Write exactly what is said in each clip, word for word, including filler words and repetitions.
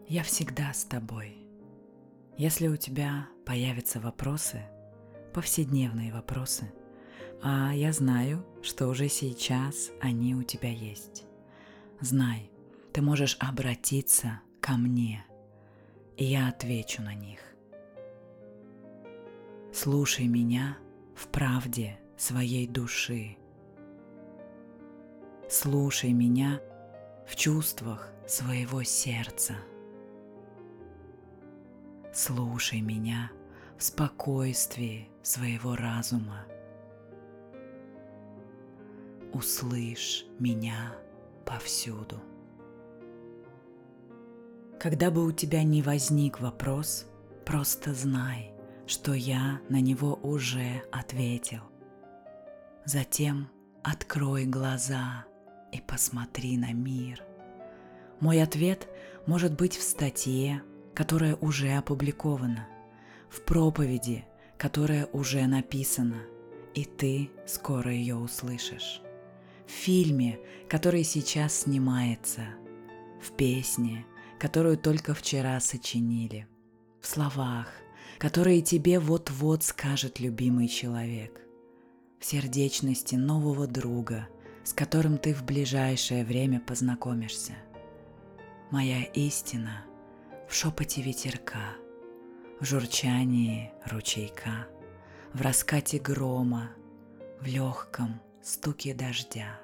Я всегда с тобой. Если у тебя появятся вопросы, повседневные вопросы, а я знаю, что уже сейчас они у тебя есть. Знай, ты можешь обратиться ко мне, и я отвечу на них. Слушай меня в правде своей души. Слушай меня в чувствах своего сердца. Слушай меня в спокойствии своего разума. Услышь меня повсюду. Когда бы у тебя ни возник вопрос, просто знай, что я на него уже ответил. Затем открой глаза и посмотри на мир. Мой ответ может быть в статье, которая уже опубликована, в проповеди, которая уже написана, и ты скоро ее услышишь, в фильме, который сейчас снимается, в песне, которую только вчера сочинили, в словах, которые тебе вот-вот скажет любимый человек, в сердечности нового друга, с которым ты в ближайшее время познакомишься. Моя истина в шепоте ветерка, в журчании ручейка, в раскате грома, в легком стуке дождя.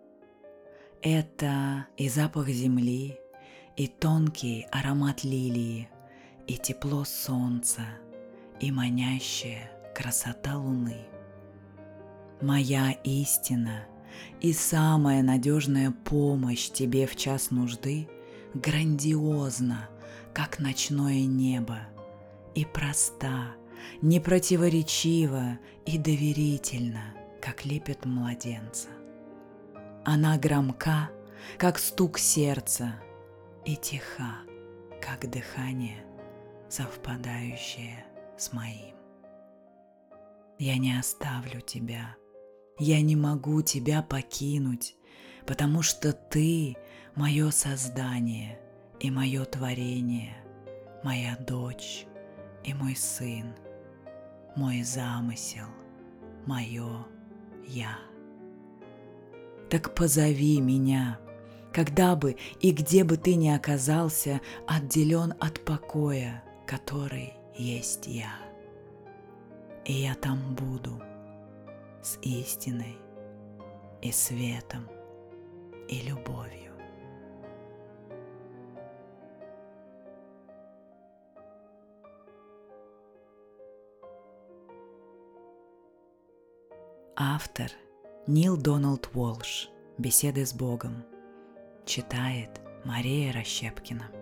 Это и запах земли, и тонкий аромат лилии, и тепло солнца, и манящая красота луны. Моя истина и самая надежная помощь тебе в час нужды грандиозна, как ночное небо, и проста, непротиворечива и доверительна, как лепет младенца. Она громка, как стук сердца, и тиха, как дыхание, совпадающее с моим. Я не оставлю тебя, я не могу тебя покинуть, потому что ты — мое создание и мое творение, моя дочь и мой сын, мой замысел, мое я. Так позови меня, когда бы и где бы ты ни оказался отделен от покоя, который есть я. И я там буду с истиной и светом и любовью. Автор Нил Дональд Уолш. Беседы с Богом. Читает Мария Рощепкина.